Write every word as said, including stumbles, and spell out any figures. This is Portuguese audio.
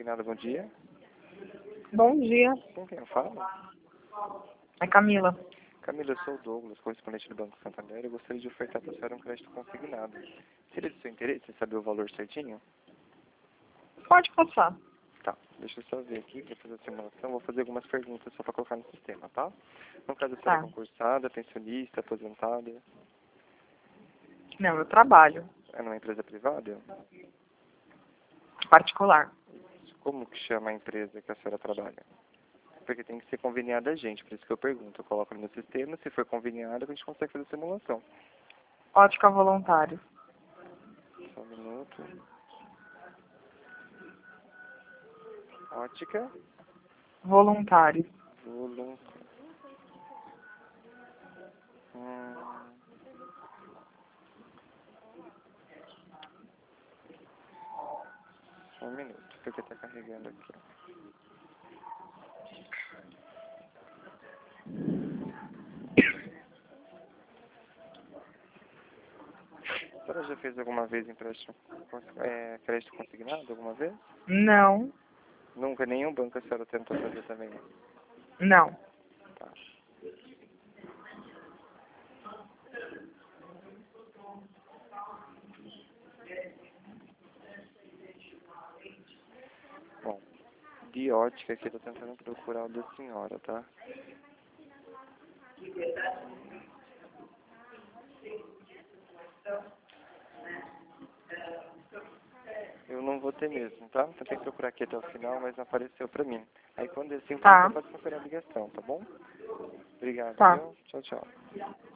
Consignado, bom dia. Bom dia. Com quem eu falo? É Camila. Camila, eu sou o Douglas, correspondente do Banco Santander. Eu gostaria de ofertar para a senhora um crédito consignado. Seria de seu interesse saber o valor certinho? Pode passar. Tá, deixa eu só ver aqui para fazer a simulação. Vou fazer algumas perguntas só para colocar no sistema, tá? No caso, a senhora é Tá. concursada, pensionista, aposentada? Não, eu trabalho. É numa empresa privada? Particular. Como que chama a empresa que a senhora trabalha? Porque tem que ser conveniada a gente, por isso que eu pergunto. Eu coloco no meu sistema, se for conveniada, a gente consegue fazer a simulação. Ótica voluntário. Só um minuto. Ótica Voluntário. voluntária. Hum. Só um minuto, porque tá carregando aqui. A senhora já fez alguma vez empréstimo, é, crédito consignado alguma vez? Não. Nunca, nenhum banco a senhora tentou fazer também? Não. Tá. Bom, de ótica aqui, eu tô tentando procurar o da senhora, tá? Eu não vou ter mesmo, tá? Tentei procurar aqui até o final, mas não apareceu pra mim. Aí quando é assim, Tá. você pode procurar a ligação, tá bom? Obrigado, Tá. viu? Tchau, tchau.